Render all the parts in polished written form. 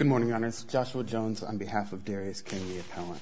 Good morning, Your Honors. Joshua Jones on behalf of Darius King, the appellant.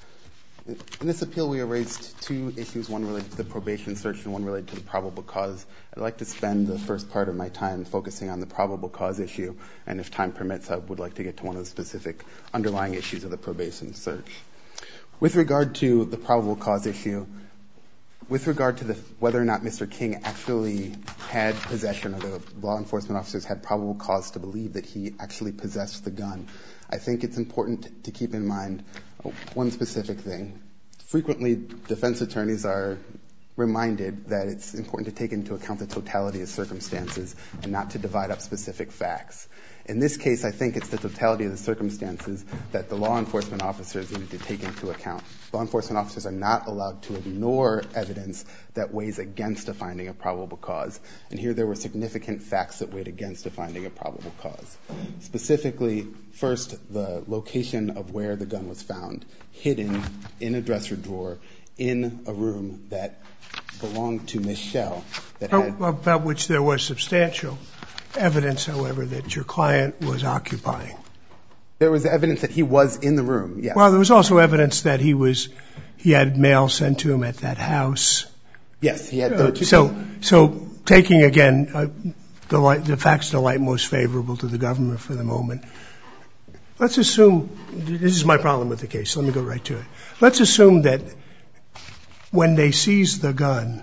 In this appeal, we have raised two issues, one related to the probation search and one related to the probable cause. I'd like to spend the first part of my time focusing on the probable cause issue, and if time permits, I would like to get to one of the specific underlying issues of the probation search. With regard to the probable cause issue, with regard to whether or not Mr. King actually had possession, or the law enforcement officers had probable cause to believe that he actually possessed the gun, I think it's important to keep in mind one specific thing. Frequently, defense attorneys are reminded that it's important to take into account the totality of circumstances and not to divide up specific facts. In this case, I think it's the totality of the circumstances that the law enforcement officers needed to take into account. Law enforcement officers are not allowed to ignore evidence that weighs against a finding of probable cause. And here there were significant facts that weighed against a finding of probable cause. Specifically, first, the location of where the gun was found, hidden in a dresser drawer in a room that belonged to Ms. Schell. About which there was substantial evidence, however, that your client was occupying. There was evidence that he was in the room, yes. Well, there was also evidence that he had mail sent to him at that house. Yes, he had. So taking again the facts to light most favorable to the government for the moment, let's assume, this is my problem with the case, so let me go right to it. Let's assume that when they seized the gun,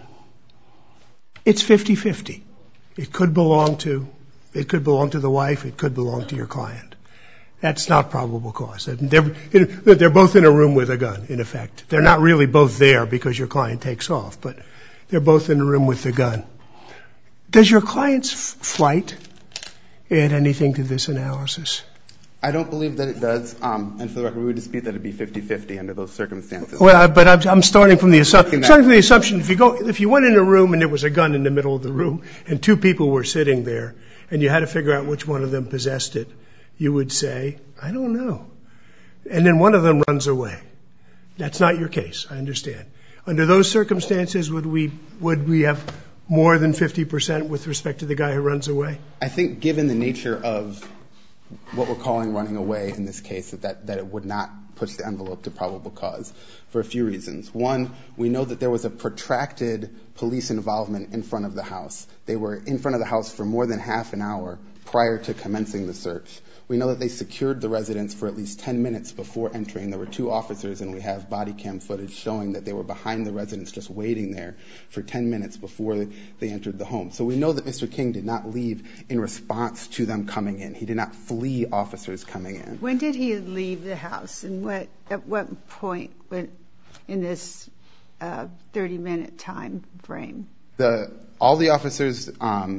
it's 50-50. It could belong to the wife, it could belong to your client. That's not probable cause. They're both in a room with a gun, in effect. They're not really both there because your client takes off, but they're both in a room with the gun. Does your client's flight add anything to this analysis? I don't believe that it does, and for the record, we would dispute that it would be 50-50 under those circumstances. Well, but I'm starting from the assumption, if you went in a room and there was a gun in the middle of the room and two people were sitting there and you had to figure out which one of them possessed it, you would say, I don't know. And then one of them runs away. That's not your case, I understand. Under those circumstances, would we have more than 50% with respect to the guy who runs away? I think given the nature of what we're calling running away in this case, that it would not push the envelope to probable cause for a few reasons. One, we know that there was a protracted police involvement in front of the house. They were in front of the house for more than half an hour prior to commencing the search. We know that they secured the residence for at least 10 minutes before entering. There were two officers, and we have body cam footage showing that they were behind the residence just waiting there for 10 minutes before they entered the home. So we know that Mr. King did not leave in response to them coming in. He did not flee officers coming in. When did he leave the house, and at what point in this 30-minute time frame? All the officers...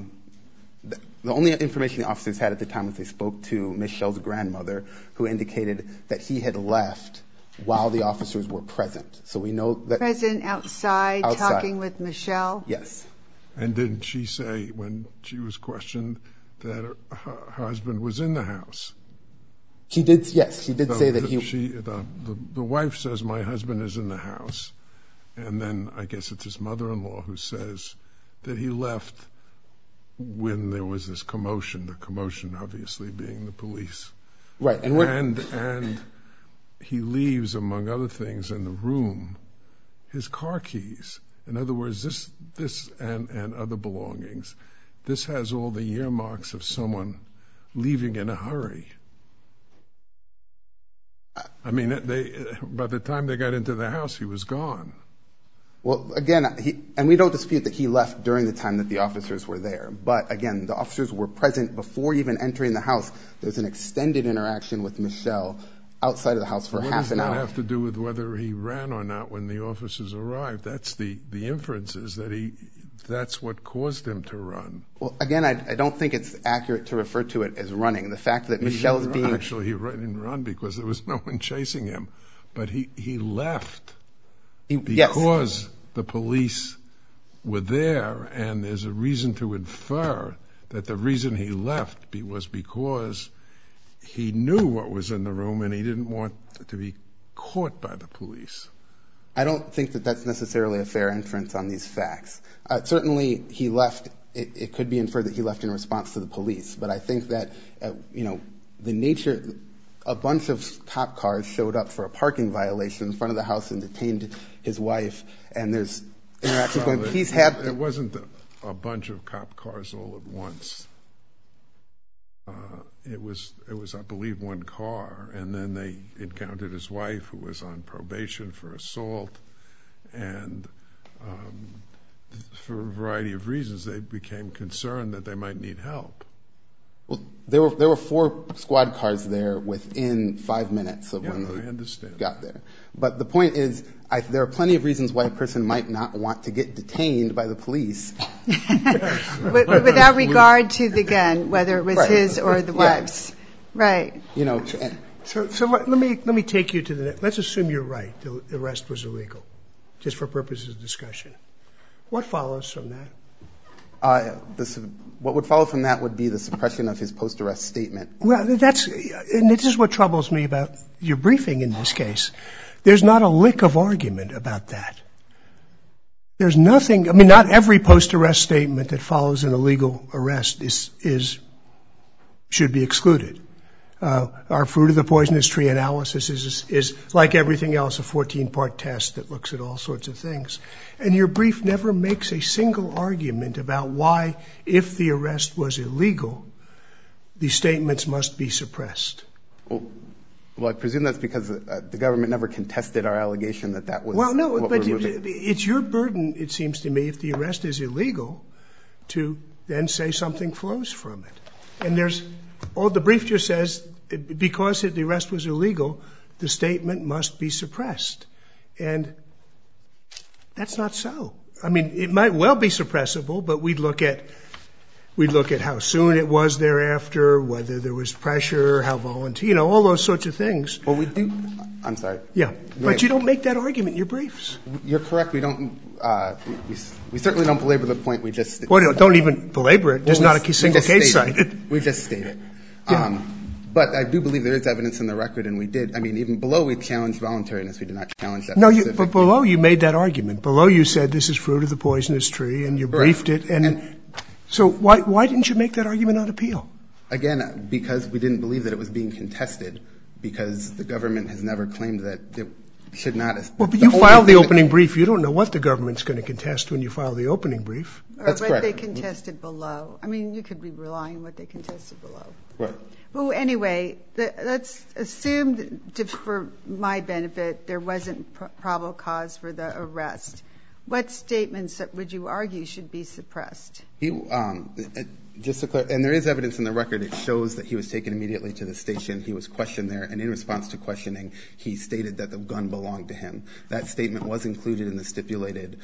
The only information the officers had at the time was they spoke to Ms. Schell's grandmother, who indicated that he had left while the officers were present. So we know that... Present outside. Talking with Michelle? Yes. And didn't she say, when she was questioned, that her husband was in the house? She did, yes. She did say that he... The wife says, my husband is in the house. And then I guess it's his mother-in-law who says that he left when there was this commotion, the commotion obviously being the police. Right. And he leaves, among other things, in the room, his car keys. In other words, this and other belongings, this has all the earmarks of someone leaving in a hurry. I mean, by the time they got into the house, he was gone. Well, again, and we don't dispute that he left during the time that the officers were there. But, again, the officers were present before even entering the house. There's an extended interaction with Michelle outside of the house for half an hour. What does that have to do with whether he ran or not when the officers arrived? That's the inference is that that's what caused him to run. Well, again, I don't think it's accurate to refer to it as running. The fact that Michelle is being... Actually, he didn't run because there was no one chasing him. But he left because the police were there, and there's a reason to infer that the reason he left was because he knew what was in the room and he didn't want to be caught by the police. I don't think that that's necessarily a fair inference on these facts. Certainly, he left. It could be inferred that he left in response to the police. But I think that, the nature, a bunch of cop cars showed up for a parking violation in front of the house and detained his wife, and there's interactions going. It wasn't a bunch of cop cars all at once. It was, I believe, one car, and then they encountered his wife, who was on probation for assault, and for a variety of reasons, they became concerned that they might need help. Well, there were 4 squad cars there within 5 minutes of when they got there. But the point is, there are plenty of reasons why a person might not want to get detained by the police. Without regard to the gun, whether it was his or the wife's. Right. You know. So let me take you to the next. Let's assume you're right. The arrest was illegal, just for purposes of discussion. What follows from that? What would follow from that would be the suppression of his post-arrest statement. Well, and this is what troubles me about your briefing in this case. There's not a lick of argument about that. There's nothing. I mean, not every post-arrest statement that follows an illegal arrest should be excluded. Our fruit of the poisonous tree analysis is like everything else, a 14-part test that looks at all sorts of things. And your brief never makes a single argument about why, if the arrest was illegal, the statements must be suppressed. Well, I presume that's because the government never contested our allegation that was. Well, no, but it's your burden, it seems to me, if the arrest is illegal, to then say something flows from it. And the brief just says, because the arrest was illegal, the statement must be suppressed. And that's not so. I mean, it might well be suppressible, but we'd look at how soon it was thereafter, whether there was pressure, how volunteer, all those sorts of things. Well, we do. I'm sorry. Yeah, but you don't make that argument in your briefs. You're correct. We don't. We certainly don't belabor the point. We just. Well, don't even belabor it. There's not a single case cited. We just state it. Yeah. But I do believe there is evidence in the record, and we did. I mean, even below we challenged voluntariness. We did not challenge that. No, but below you made that argument. Below you said this is fruit of the poisonous tree, and you briefed it. And so why didn't you make that argument on appeal? Again, because we didn't believe that it was being contested, because the government has never claimed that it should not. Well, but you filed the opening brief. You don't know what the government's going to contest when you file the opening brief. That's or correct. What they contested below. I mean, you could be relying on what they contested below. Right. Well, anyway, let's assume, for my benefit, there wasn't probable cause for the arrest. What statements would you argue should be suppressed? Just to clarify, and there is evidence in the record. It shows that he was taken immediately to the station. He was questioned there, and in response to questioning, he stated that the gun belonged to him. That statement was included in the stipulated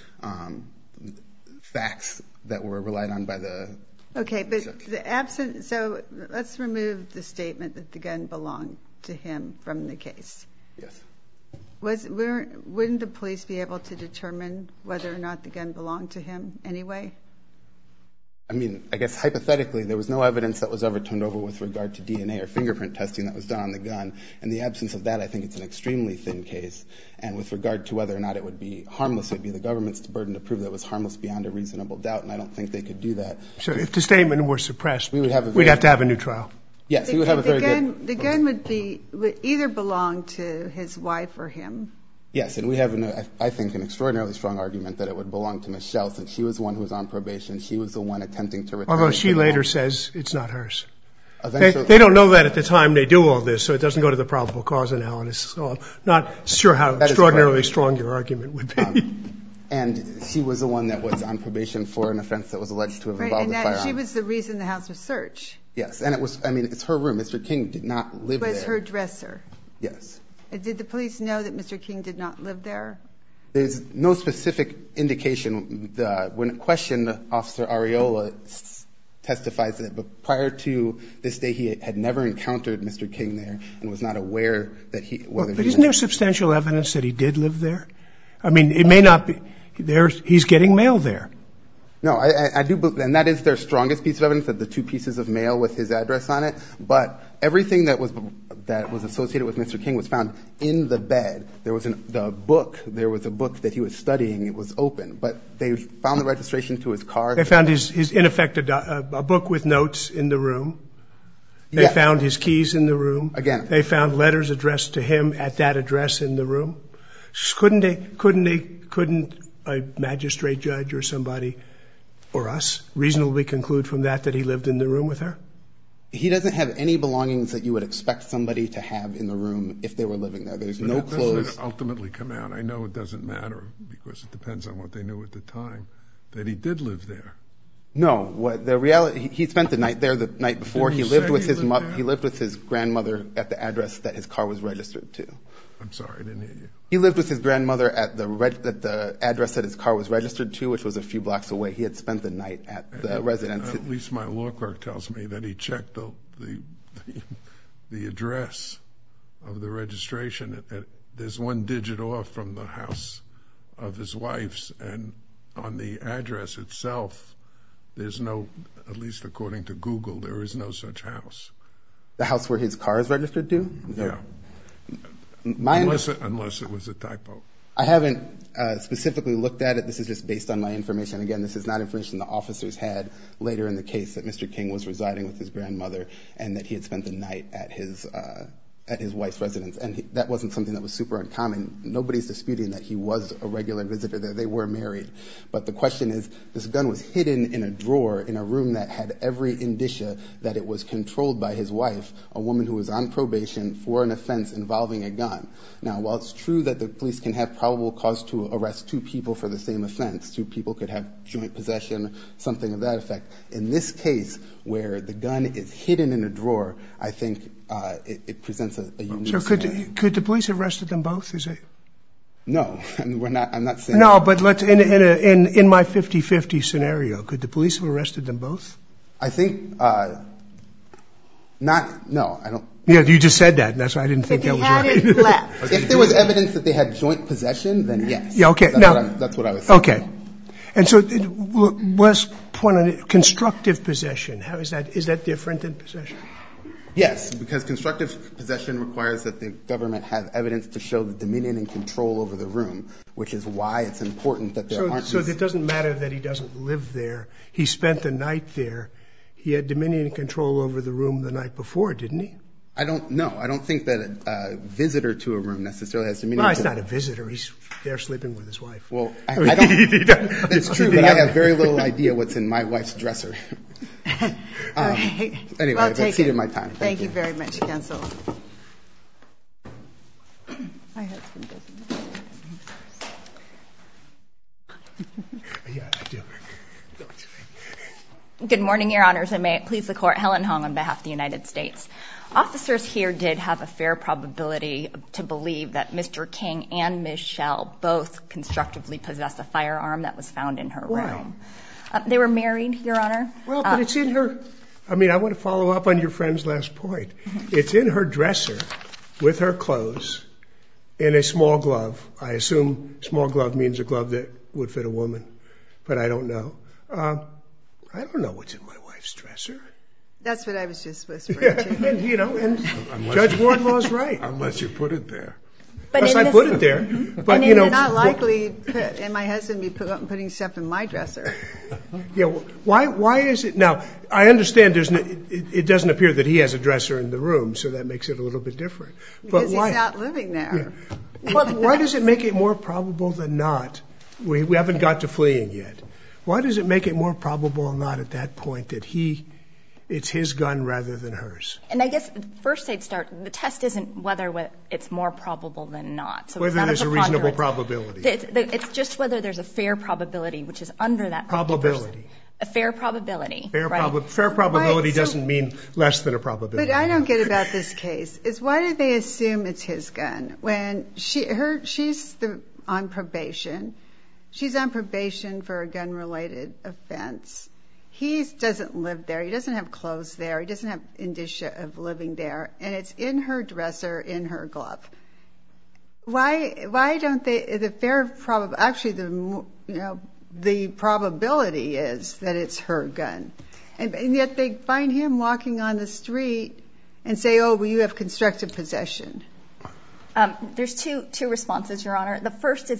facts that were relied on by the. Okay, but so let's remove the statement that the gun belonged to him from the case. Yes. Wouldn't the police be able to determine whether or not the gun belonged to him anyway? I mean, I guess hypothetically, there was no evidence that was ever turned over with regard to DNA or fingerprint testing that was done on the gun. In the absence of that, I think it's an extremely thin case. And with regard to whether or not it would be harmless, it would be the government's burden to prove that it was harmless beyond a reasonable doubt, and I don't think they could do that. So if the statement were suppressed, we'd have to have a new trial. Yes, we would have a very good. The gun would either belong to his wife or him. Yes, and we have, I think, an extraordinarily strong argument that it would belong to Ms. Schell, since she was the one who was on probation. She was the one attempting to return. Although she later says it's not hers. They don't know that at the time they do all this, so it doesn't go to the probable cause analysis. So I'm not sure how extraordinarily strong your argument would be. And she was the one that was on probation for an offense that was alleged to have involved a firearm. And she was the reason the house was searched. Yes, and it's her room. Mr. King did not live there. It was her dresser. Yes. Did the police know that Mr. King did not live there? There's no specific indication. When questioned, Officer Areola testifies that prior to this day, he had never encountered Mr. King there and was not aware that But isn't there substantial evidence that he did live there? I mean, it may not be. He's getting mail there. No, I do believe, and that is their strongest piece of evidence, that the 2 pieces of mail with his address on it. But everything that was associated with Mr. King was found in the bed. There was a book that he was studying. It was open, but they found the registration to his car. They found his in effect a book with notes in the room. They found his keys in the room. Again. They found letters addressed to him at that address in the room. Couldn't a magistrate judge or somebody or us reasonably conclude from that he lived in the room with her? He doesn't have any belongings that you would expect somebody to have in the room if they were living there. There's no clothes. Doesn't it ultimately come out? I know it doesn't matter because it depends on what they knew at the time, that he did live there. No, the reality, he spent the night there the night before. He lived with his grandmother at the address that his car was registered to. I'm sorry, I didn't hear you. He lived with his grandmother at the address that his car was registered to, which was a few blocks away. He had spent the night at the residence. At least my law clerk tells me that he checked the address of the registration. There's one digit off from the house of his wife's, and on the address itself, there's no, at least according to Google, there is no such house. The house where his car is registered to? Yeah. Unless it was a typo. I haven't specifically looked at it. This is just based on my information. Again, this is not information the officers had later in the case, that Mr. King was residing with his grandmother and that he had spent the night at his wife's residence. And that wasn't something that was super uncommon. Nobody's disputing that he was a regular visitor there. They were married. But the question is, this gun was hidden in a drawer in a room that had every indicia that it was controlled by his wife, a woman who was on probation for an offense involving a gun. Now, while it's true that the police can have probable cause to arrest two people for the same offense, two people could have joint possession, something of that effect. In this case, where the gun is hidden in a drawer, I think it presents a unique scenario. Could the police have arrested them both? No, I mean, I'm not saying. No, but in my 50-50 scenario, could the police have arrested them both? I think no, I don't. Yeah, you just said that, and that's why I didn't think that was right. If he had it left. If there was evidence that they had joint possession, then yes. Yeah, okay. That's what I was saying. Okay. And so was point on it, constructive possession. How is that different than possession? Yes, because constructive possession requires that the government have evidence to show the dominion and control over the room, which is why it's important that there aren't. So it doesn't matter that he doesn't live there. He spent the night there. He had dominion and control over the room the night before, didn't he? I don't know. I don't think that a visitor to a room necessarily has dominion. Well, he's not a visitor. He's there sleeping with his wife. Well, I don't. It's true, but I have very little idea what's in my wife's dresser. Anyway, I've exceeded my time. Thank you very much, counsel. My husband doesn't. Yeah, I do. Good morning, Your Honors, and may it please the Court. Helen Hong on behalf of the United States. Officers here did have a fair probability to believe that Mr. King and Ms. Schell both constructively possessed a firearm that was found in her room. They were married, Your Honor. Well, but it's in her. I mean, I want to follow up on your friend's last point. It's in her dresser with her clothes in a small glove. I assume small glove means a glove that would fit a woman, but I don't know. I don't know what's in my wife's dresser. That's what I was just whispering to. And Judge Wardlaw's right. Unless you put it there. Unless I put it there. But, it's not likely, and my husband be putting stuff in my dresser. Yeah, why is it? Now, I understand it doesn't appear that he has a dresser in the room, so that makes it a little bit different. Because he's not living there. Yeah. Why does it make it more probable than not? We haven't got to fleeing yet. Why does it make it more probable than not at that point that it's his gun rather than hers? And I guess first I'd start, the test isn't whether it's more probable than not. So whether there's a reasonable probability. It's just whether there's a fair probability, which is under that. Probability. A fair probability. Fair probability doesn't mean less than a probability. But I don't get about this case is why do they assume it's his gun when she's on probation? She's on probation for a gun-related offense. He doesn't live there. He doesn't have clothes there. He doesn't have indicia of living there. And it's in her dresser, in her glove. Why don't they? The probability is that it's her gun, and yet they find him walking on the street and say, "Oh, well, you have constructive possession." There's two responses, Your Honor. The first is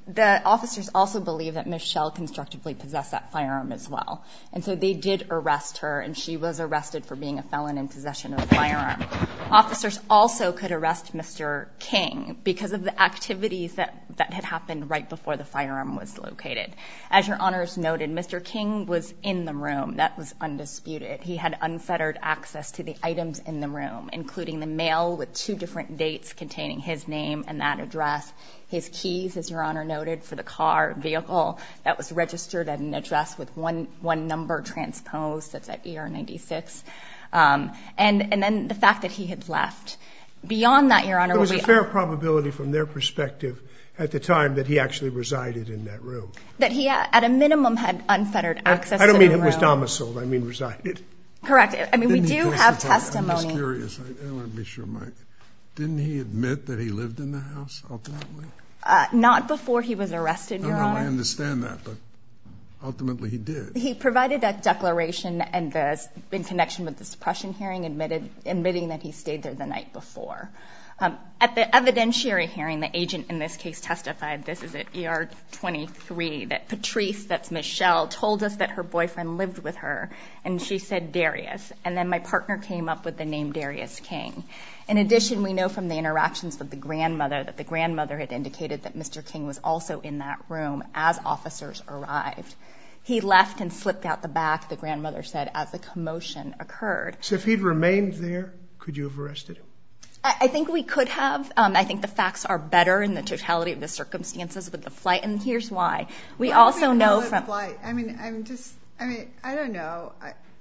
the officers also believe that Ms. Schell constructively possessed that firearm as well. And so they did arrest her, and she was arrested for being a felon in possession of a firearm. Officers also could arrest Mr. King because of the activities that had happened right before the firearm was located. As Your Honors noted, Mr. King was in the room. That was undisputed. He had unfettered access to the items in the room, including the mail with 2 different dates containing his name and that address, his keys, as Your Honor noted, for the car vehicle that was registered at an address with one number transposed, that's at ER 96, and then the fact that he had left. Beyond that, Your Honor, there was a fair probability from their perspective at the time that he actually resided in that room. That he, at a minimum, had unfettered access to the room. I don't mean it was domiciled. I mean resided. Correct. I mean, we do have testimony. I'm just curious. I want to be sure, Mike. Didn't he admit that he lived in the house ultimately? Not before he was arrested, Your Honor. No, I understand that, but ultimately he did. He provided that declaration and in connection with the suppression hearing, admitting that he stayed there the night before. At the evidentiary hearing, the agent in this case testified, this is at ER 23, that Patrice, that's Ms. Schell, told us that her boyfriend lived with her, and she said Darius. And then my partner came up with the name Darius King. In addition, we know from the interactions with the grandmother that the grandmother had indicated that Mr. King was also in that room as officers arrived. He left and slipped out the back, the grandmother said, as the commotion occurred. So if he'd remained there, could you have arrested him? I think we could have. I think the facts are better in the totality of the circumstances with the flight, and here's why. We also know from flight. I don't know.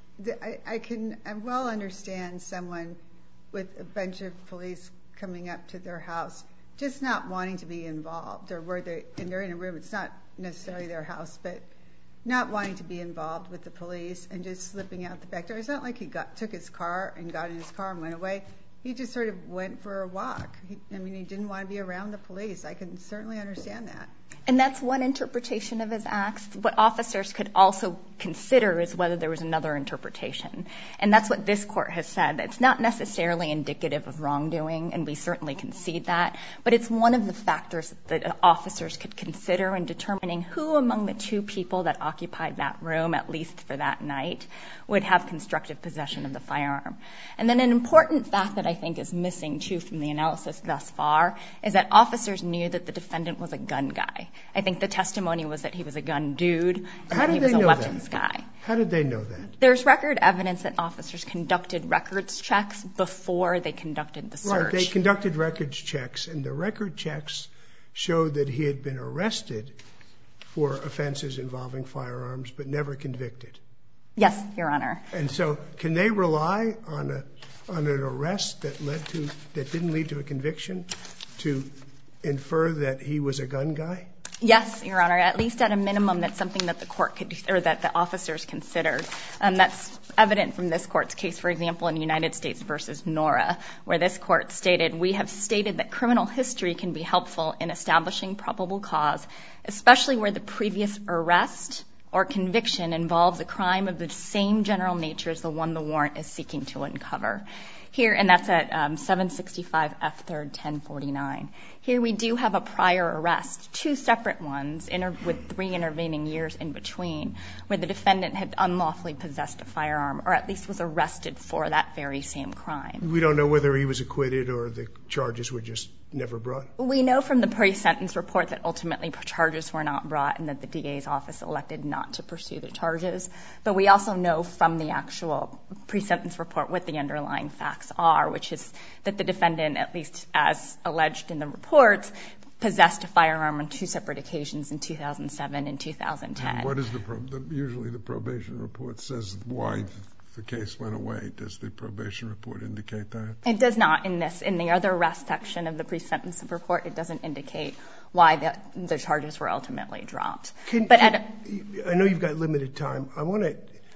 I can well understand someone with a bunch of police coming up to their house just not wanting to be involved, or and they're in a room, it's not necessarily their house, but not wanting to be involved with the police and just slipping out the back door. It's not like he took his car and got in his car and went away. He just sort of went for a walk. He didn't want to be around the police. I can certainly understand that. And that's one interpretation of his acts. What officers could also consider is whether there was another interpretation. And that's what this court has said. It's not necessarily indicative of wrongdoing, and we certainly concede that, but it's one of the factors that officers could consider in determining who among the 2 people that occupied that room, at least for that night, would have constructive possession of the firearm. And then an important fact that I think is missing, too, from the analysis thus far is that officers knew that the defendant was a gun guy. I think the testimony was that he was a gun dude and that he was a weapons guy. How did they know that? There's record evidence that officers conducted records checks before they conducted the search. Right, they conducted records checks, and the record checks showed that he had been arrested for offenses involving firearms but never convicted. Yes, Your Honor. And so can they rely on an arrest that didn't lead to a conviction to infer that he was a gun guy? Yes, Your Honor. At least at a minimum, that's something that the court could, or that the officers considered. That's evident from this court's case, for example, in United States versus Nora, where this court stated, we have stated that criminal history can be helpful in establishing probable cause, especially where the previous arrest or conviction involves a crime of the same general nature as the one the warrant is seeking to uncover. Here, and that's at 765 F. 3rd 1049. Here we do have a prior arrest, 2 separate ones with 3 intervening years in between, where the defendant had unlawfully possessed a firearm, or at least was arrested for that very same crime. We don't know whether he was acquitted or the charges were just never brought? We know from the pre-sentence report that ultimately charges were not brought and that the DA's office elected not to pursue the charges. But we also know from the actual pre-sentence report what the underlying facts are, which is that the defendant, at least as alleged in the report, possessed a firearm on 2 separate occasions in 2007 and 2010. And what is usually the probation report says why the case went away. Does the probation report indicate that? It does not. In the other arrest section of the pre-sentence report, it doesn't indicate why the charges were ultimately dropped. I know you've got limited time. I want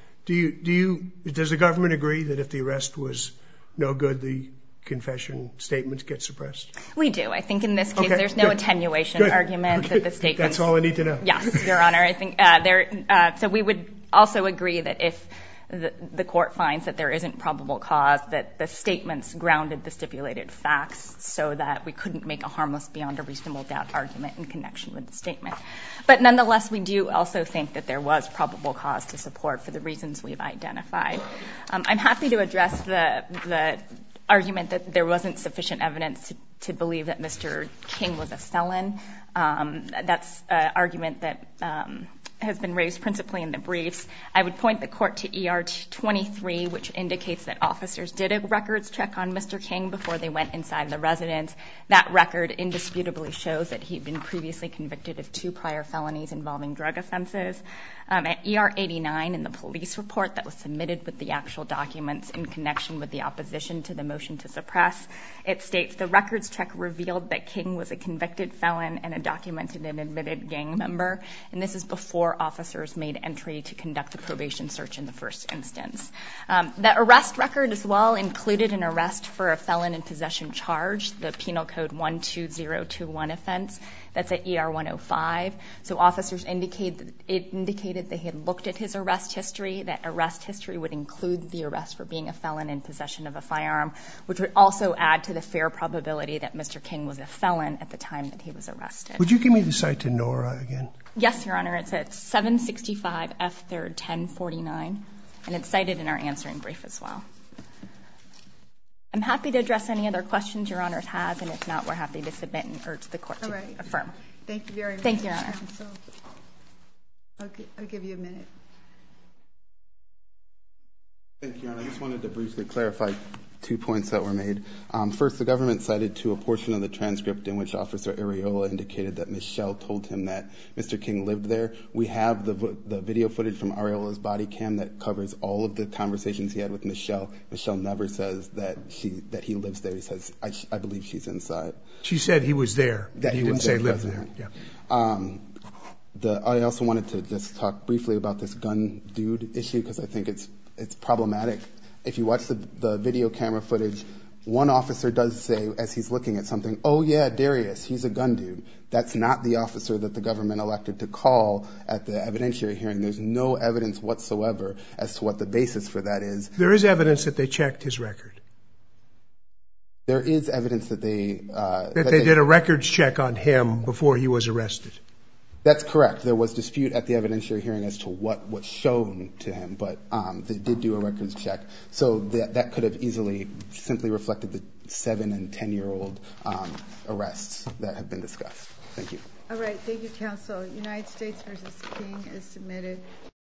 to. Does the government agree that if the arrest was no good, the confession statements get suppressed? We do. I think in this case there's no attenuation argument that the statements. That's all I need to know. Yes, Your Honor. I think so we would also agree that if the court finds that there isn't probable cause, that the statements grounded the stipulated facts so that we couldn't make a harmless beyond a reasonable doubt argument in connection with the statement. But nonetheless, we do also think that there was probable cause to support for the reasons we've identified. I'm happy to address the argument that there wasn't sufficient evidence to believe that Mr. King was a felon. That's an argument that has been raised principally in the briefs. I would point the court to ER 23, which indicates that officers did a records check on Mr. King before they went inside the residence. That record indisputably shows that he'd been previously convicted of 2 prior felonies involving drug offenses. At ER 89 in the police report that was submitted with the actual documents in connection with the opposition to the motion to suppress, it states the records check revealed that King was a convicted felon and a documented and admitted gang member, and this is before officers made entry to conduct the probation search in the first instance. The arrest record as well included an arrest for a felon in possession charge, the Penal Code 12021 offense. That's at ER 105. So officers indicated they had looked at his arrest history. That arrest history would include the arrest for being a felon in possession of a firearm, which would also add to the fair probability that Mr. King was a felon at the time that he was arrested. Would you give me the cite to Nora again? Yes, Your Honor. It's at 765 F. 3rd 1049, and it's cited in our answering brief as well. I'm happy to address any other questions Your Honors have, and if not, we're happy to submit and urge the court to affirm. Thank you very much. Thank you, Your Honor. I'll give you a minute. Thank you, Your Honor. I just wanted to briefly clarify 2 points that were made. First, the government cited to a portion of the transcript in which Officer Areola indicated that Ms. Schell told him that Mr. King lived there. We have the video footage from Areola's body cam that covers all of the conversations he had with Ms. Schell. Ms. Schell never says that he lives there. He says, I believe she's inside. She said he was there. That he didn't say lived there. Yeah. I also wanted to just talk briefly about this gun dude issue because I think it's problematic. If you watch the video camera footage, one officer does say, as he's looking at something, oh, yeah, Darius, he's a gun dude. That's not the officer that the government elected to call at the evidentiary hearing. There's no evidence whatsoever as to what the basis for that is. There is evidence that they checked his record. There is evidence that they did a records check on him before he was arrested. That's correct. There was dispute at the evidentiary hearing as to what was shown to him, but they did do a records check. So that could have easily simply reflected the 7- and 10-year-old arrests that have been discussed. Thank you. All right. Thank you, counsel. United States v. King is submitted.